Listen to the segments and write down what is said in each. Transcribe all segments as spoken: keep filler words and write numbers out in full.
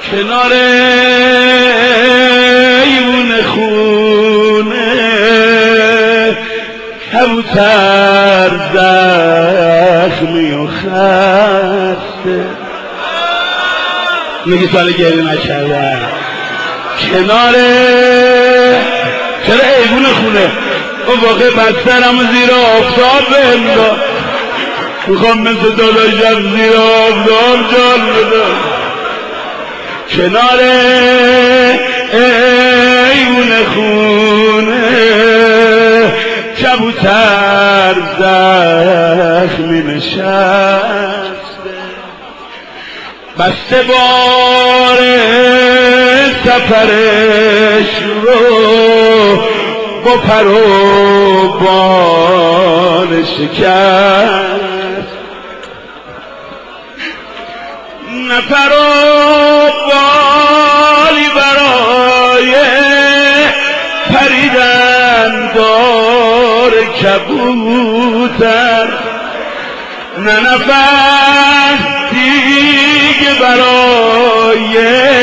کنار ایوون خونه کبوتر زخمی و خسته میگی سال گریه نکردن کنار چرا ایوون خونه اون واقع بسترم زیر آفتاب بنداز میخوام مثل داداشم زیر آفتاب جان بدم کنار ایوون خونه کبوتر زخمی نشسته بسته بار سفرش رو با پر و بال شکست نه پر و بالی برای پریدن دار کبوتر نه نفس دیگه برای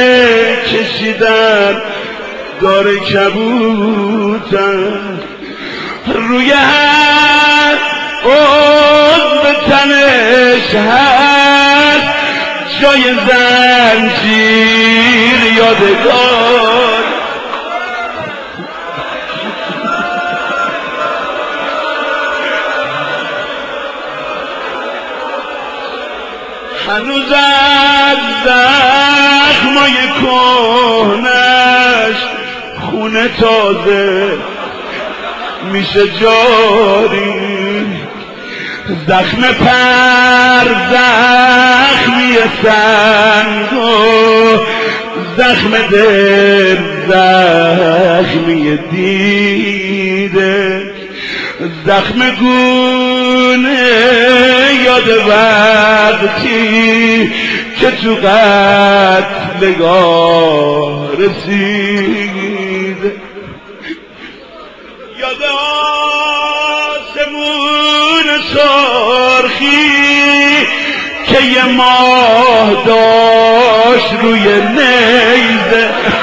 کشیدن دار کبوتر روی هر عضو تنش هست جای زنجیر یادگار هنوز از زخمای کهنش خونه تازه میشه جاری زخم پر زخمی سنگ و زخم دل زخمی دیده زخم گونه یاد وقتی که تو قتلگاه رسید یاد آسمون سرخی که یه ماه داشت روی نیزه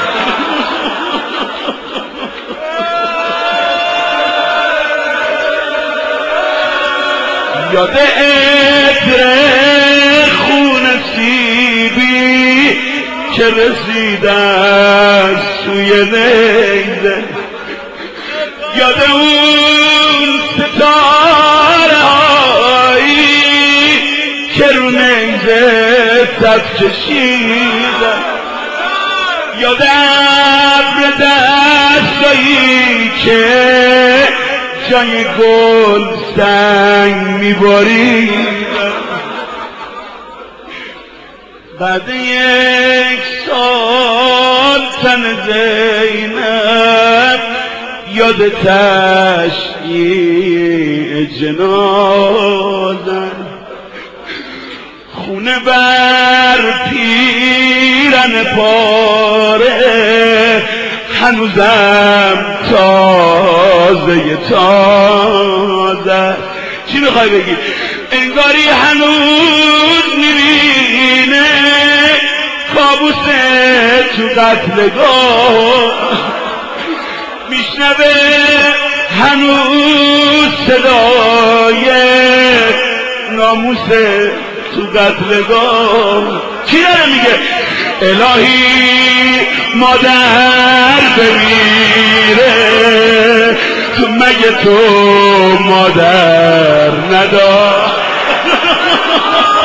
یاد عطر خون سیبی که رسیدن سوی نیزه یاد اون ستاره هایی که رو نیزه صف کشیدن یاد ابر دستایی که جای گل سنگ میباریدن بعد یک سال تن زینب یاد تشییع جنازه خونه بر پیرن پاره هنوزم تازه تازه چی میخوای بگی؟ انگاری هنوز میبینه کابوس تو قتلگاه میشنوه هنوز صدای ناموس تو قتلگاه کی داره میگه الهی مادر بمیره مگه تو مادر ندار